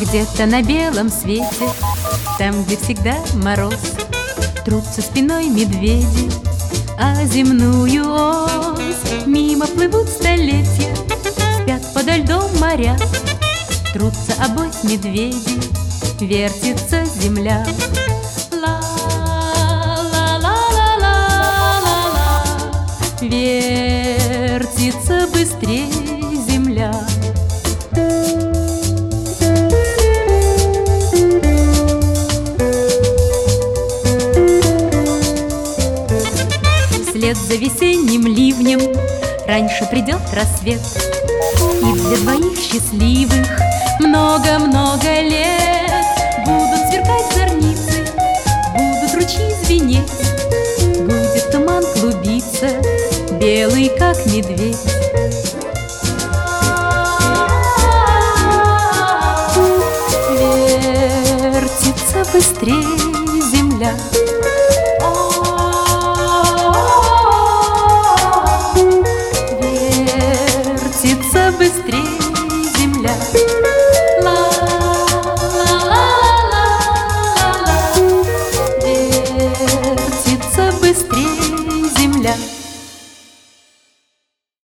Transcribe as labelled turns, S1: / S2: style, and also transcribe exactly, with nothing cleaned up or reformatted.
S1: где-то на белом свете, там, где всегда мороз, трутся спиной медведи, а земную ось мимо плывут столетия, спят подо льдом моря, трутся обось медведи, вертится земля. Ла-ла-ла-ла-ла-ла, вертится быстрее земля. Вслед за весенним ливнем раньше придет рассвет, и для двоих счастливых много-много лет будут сверкать зорницы, будут ручьи звенеть, будет туман клубиться, белый, как медведь. Вертится быстрее земля.